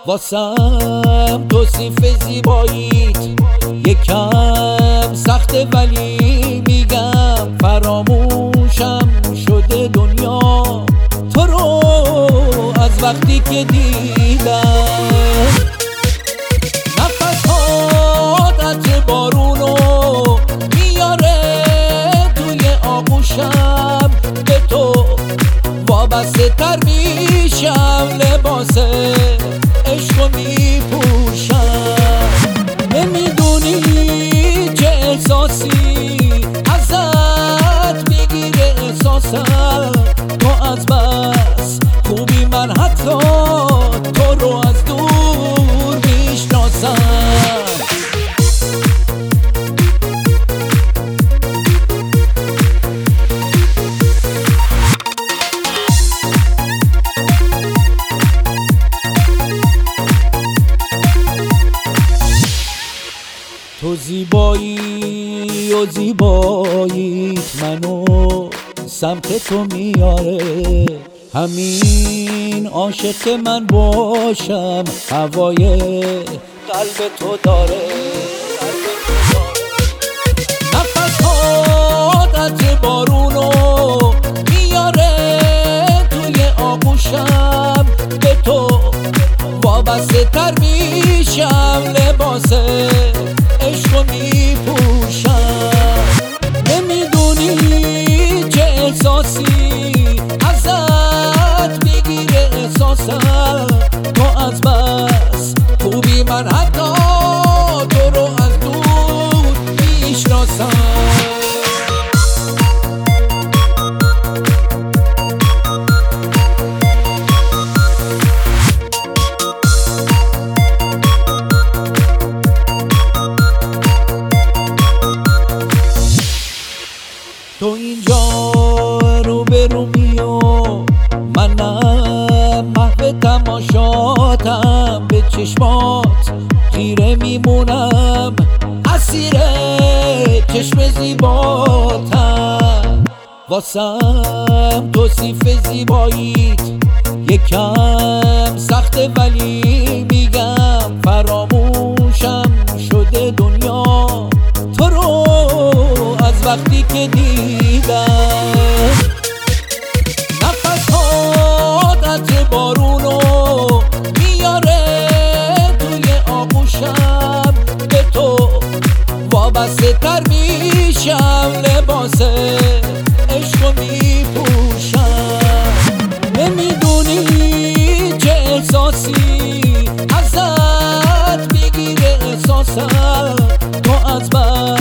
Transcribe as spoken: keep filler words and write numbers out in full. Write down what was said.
واسم توصیف زیباییت یکم سخته، ولی میگم فراموشم شده دنیا تو رو از وقتی که دیدم. نفس هات عطر بارونو میاره توی آغوشم، به تو وابسته تر میشم، لباس عشقو میپوشم. نمیدونی چه احساسی ازت میگیره احساسم، تو از بس خوبی من حتی تو رو از دور میشناسم. تو زیبایی و زیباییت منو سمت تو میاره، همین عاشق من باشم هوای قلب تو داره. نفس هات عطر بارونو میاره توی آغوشم، به تو وابسته تر میشم، لباس عشقو میپوشم. نمیدونی چه احساسی ازت میگیره احساسم، تو از بس خوبی من حتی تو رو از دور میشناسم. تو اینجا رو به رو میو، منم محو تماشاتم، به چشمات خیره میمونم، اسیر چشم زیباتم. واسم توصیف زیباییت یکم سخته، ولی میگم فراموشم شده دنیا تو رو از وقتی که دیدم. نفس هات عطر بارونو میاره توی آغوشم، به تو وابسته تر میشم، لباس عشقو میپوشم. نمیدونی چه احساسی ازت میگیره احساسم، تو از من